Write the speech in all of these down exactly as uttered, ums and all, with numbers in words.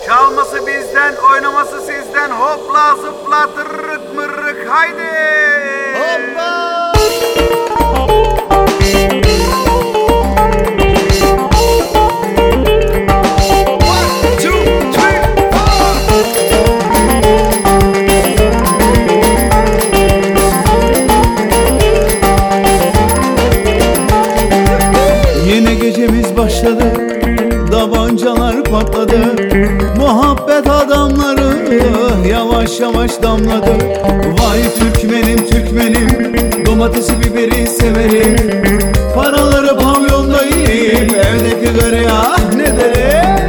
Çalması bizden, oynaması sizden. Hopla zıpla tırrık mırrık haydi. Hoppa! Yine gecemiz başladı, tabancalar patladı. Muhabbet adamları yavaş yavaş damladı. Vay Türkmenim Türkmenim, domatesi biberi severim. Paraları pavyonda yiyip evdeki karıya ah ne derim.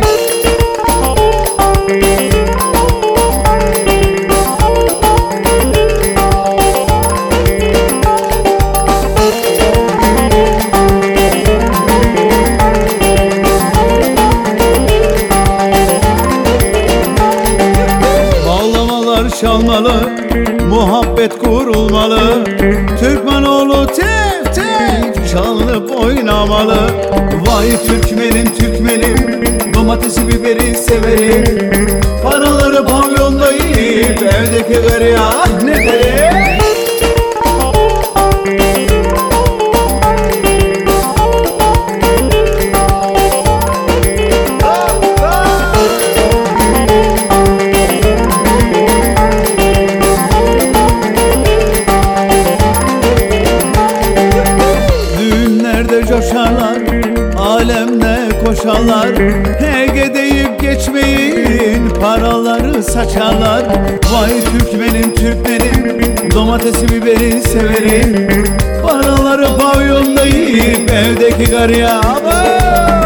Çalmalı, muhabbet kurulmalı. Türkmenoğlu tif tif çalınıp oynamalı. Vay Türkmenim Türkmenim, domatesi biberi severim. Paraları pavyonda yiyip evdeki karıya ah ne derim. Coşarlar, alemde koşarlar. Hege deyip geçmeyin, paraları saçarlar. Vay Türkmenim Türkmenim, domatesi biberi severim. Paraları pavyonda yiyip evdeki karıya